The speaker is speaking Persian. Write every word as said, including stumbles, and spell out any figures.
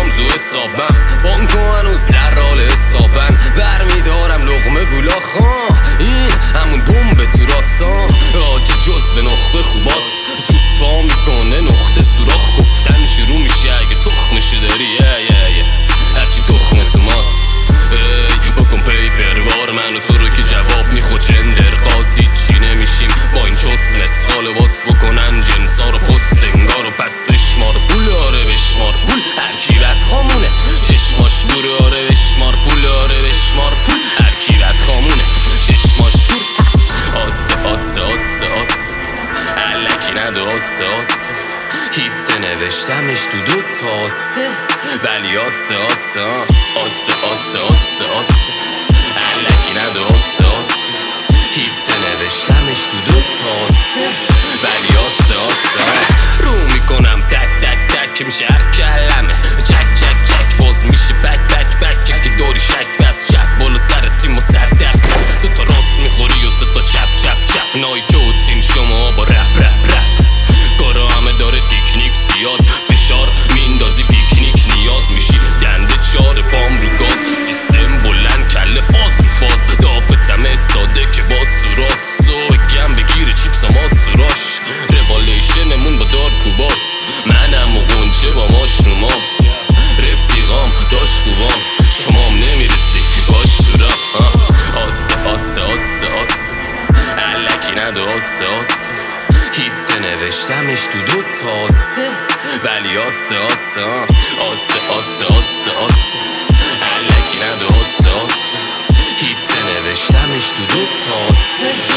پولام تو حسابم، بانک و هنوز در حال حسابن. برمیدارم لقمه گولا خان، این همون بمب تو راستان. آجه جز به نخبه خوباست، تو تفا میکنه نقطه سوراخ. گفتن شروع میشه اگه تخمشو داری، یه یه یه هرچی تخم تو ماست. ای بکن پی پروار من و تو رو که جواب میخو چندر قاسی چی نمیشیم با این چست مسخال واس بکنن جنسا رو پست انگار و پس بشمار پول. آره بشمار پول، هرکی بد خامونه چشماش دوره. آره بشمار پول، آره بشمار پول، هرکی بد خامونه چشماش دور. آسه آسه آسه آسه علکی نده آسه آسه، هیت نوشتمش تو دو تا آسه ولی آسه آسه آسه آسه آسه آسه علکی نده آسه آسه، هیت نوشتمش تو دو تا آسه ولی آسه آسه. رو میکنم تک تک تک میشه هر کلمه چک چک چک باز میشه بک بک بک که داری شک بس شب بالا سر تیم و صد درصد. دو تا راست میخوری و سه تا چپ چپ چپ نایک و تین شما با رپ رپ رپ. کارا همه داره تکنیک زیاد، فشار میندازی پیکنیک نیاز میشی دنده چار پام رو گاز. سیستم بلند کله فاز رو فاز، دافتمه ساده که با سورات سو گم بگیره چیپس و ماستراش. روالیشنمون با دار کوباس، منم و گنچه با ماشرومام. رفیقام داشت خوبام، شمام نمیرسی باش تو را. آسه آسه آسه آسه علکی نده آسه آسه، هیت نوشتمش تو دو تا آسه ولی آسه آسه آسه آسه آسه آسه علکی نده آسه آسه، هیت نوشتمش تو دو تا آسه